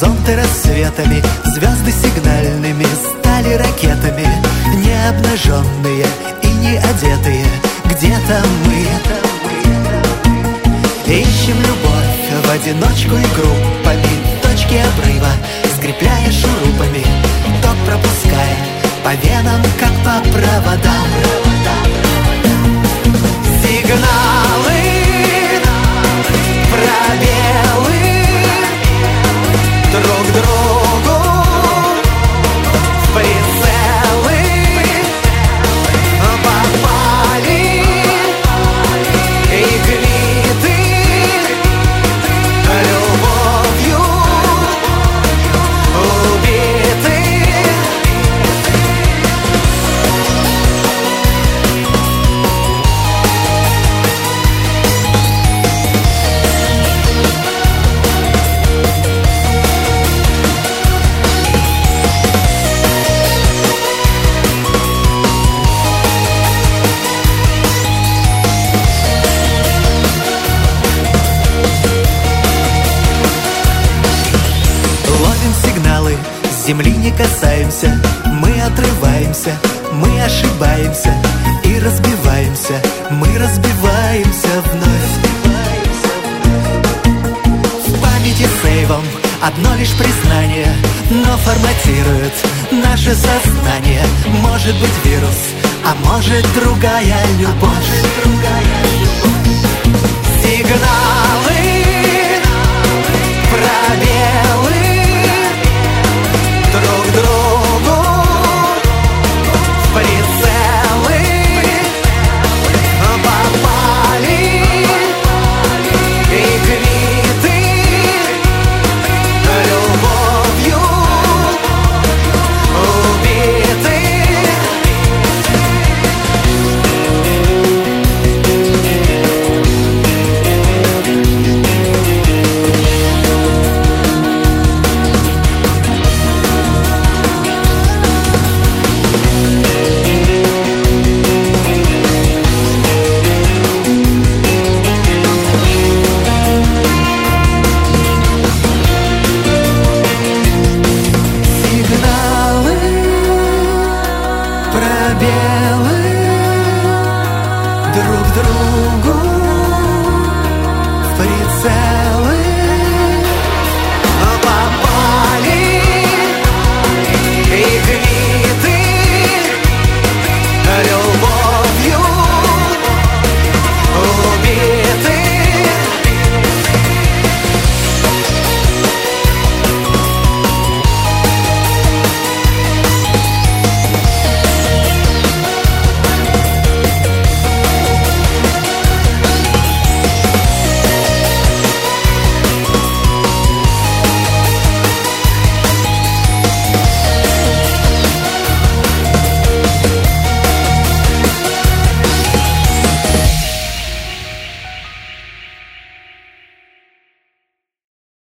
горизонты рассветами, звезды сигнальными стали ракетами. Не обнаженные и не одетые, где-то мы ищем любовь в одиночку и группами. Точки обрыва, скрепляя шурупами, ток пропуская по венам, как по проводам. Сигналы, пробелы друг другу в прицелы попали и квиты любовью убиты. Земли не касаемся, мы отрываемся, мы ошибаемся и разбиваемся, мы разбиваемся вновь. В памяти сейвом одно лишь признание, но форматирует наше сознание. Может быть вирус, а может другая любовь. Сигналы, пробелы друг другу в прицелы попали и квиты любовью убиты. Пробелы друг другу в прицел.